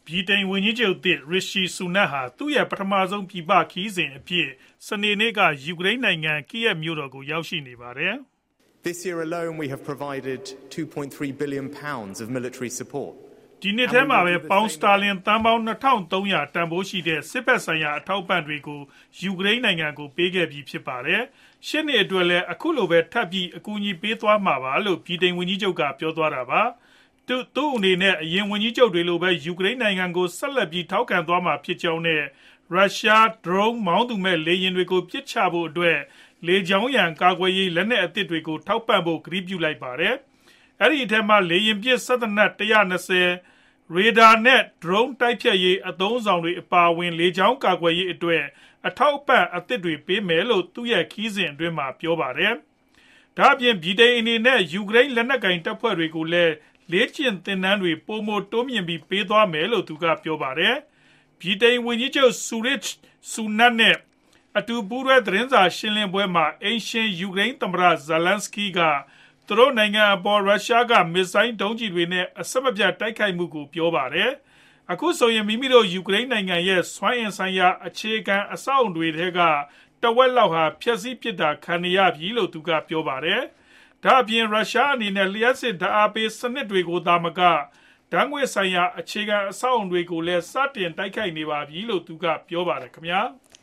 ဗြိတိန်ဝန်ကြီးချုပ်သစ် Rishi Sunak ဟာသူရဲ့ပထမဆုံးပြည်ပခရီးစဉ်အဖြစ်စနေနေ့ကယူကရိန်းနိုင်ငံ Kyiv မြို့တော်ကိုရောက်ရှိနေပါတယ်။ This year alone we have provided 2.3 billion pounds of military support. ဒီနှစ်ထဲမှာပဲပေါင်စတာလင်သန်းပေါင်း2300တန်ဖိုးရှိတဲ့စစ်ဘက်ဆိုင်ရာအထောက်ပံ့တွေကိုယူကရိန်းနိုင်ငံကိုပေးခဲ့ပြီးဖြစ်ပါတယ်။ရှစ်နှစ်အတွက်လည်းအခုလိုပဲထပ်ပြီးအကူအညီပေးသွားမှာပါလို့ဗြိတိန်ဝန်ကြီးချုပ်ကပြောသွားတာပါ။သူအနေနဲ့အရင်ဝန်ကြီးချုပ်တွေလိုပဲယူကရိန်းနိုင်ငံကိုဆက်လက်ပြီးထောက်ခံသွားမှာဖြစ်ကြောင်းနဲ့ရုရှား drone မောင်းသူမဲ့လေယာဉ်တွေကိုပစ်ချဖို့အတွက်လေကြောင်းရန်ကာကွယ်ရေးလက်နက်အသစ်တွေကိုထောက်ပံ့ဖို့ကတိပြုလိုက်ပါတယ်။အဲဒီအထက်မှာလေယာဉ်ပစ်စက်သေနတ်120ရေဒါနဲ့ drone တိုက်ဖျက်ရေးအသုံးအဆောင်တွေအပါအဝင်လေကြောင်းကာကွယ်ရေးအတွက်အထောက်အပံ့အသစ်တွေပေးမယ်လို့သူရဲ့ခီးစဉ်အတွင်းမှာပြောပါတယ်။ဒါအပြင်ဗြိတိန်အနေနဲ့ယူကရိန်းလက်နက်ကင်တပ်ဖွဲ့တွေကိုလည်းလေ့ကျင့်သင်တန်းတွေပိုမိုတိုးမြှင့်ပြီးပေးသွားမယ်လို့သူကပြောပါတယ်။ဗြိတိန်ဝန်ကြီးချုပ်Rishi Sunakနဲ့အတူပူးတွဲသတင်းစာရှင်းလင်းပွဲမှာအိမ်ရှင်ယူကရိန်းသမ္မတZelenskyကသူတို့နိုင်ငံအပေါ်ရုရှားကမစ်ဇိုင်းဒုံးကျည်တွေနဲ့အဆက်မပြတ်တိုက်ခိုက်မှုကိုပြောပါတယ်။အခုဆိုရင်မိမိတို့ယူကရိန်းနိုင်ငံရဲ့စွမ်းအင်ဆိုင်ရာအခြေခံအဆောက်အုံတွေထဲကတဝက်လောက်ဟာဖျက်ဆီးပစ်တာခံနေရပြီလို့သူကပြောပါတယ်။ဒါအပြင်ရုရှားအနေနဲ့လျှပ်စစ်ဓာတ်အားပေးစနစ်တွေကိုသာမကဓာတ်ငွေ့ဆိုင်ရာအခြေခံအဆောက်အုံတွေကိုလည်းစတင်တိုက်ခိုက်နေပါပြီလို့သူကပြောပါတယ်ခင်ဗျာ။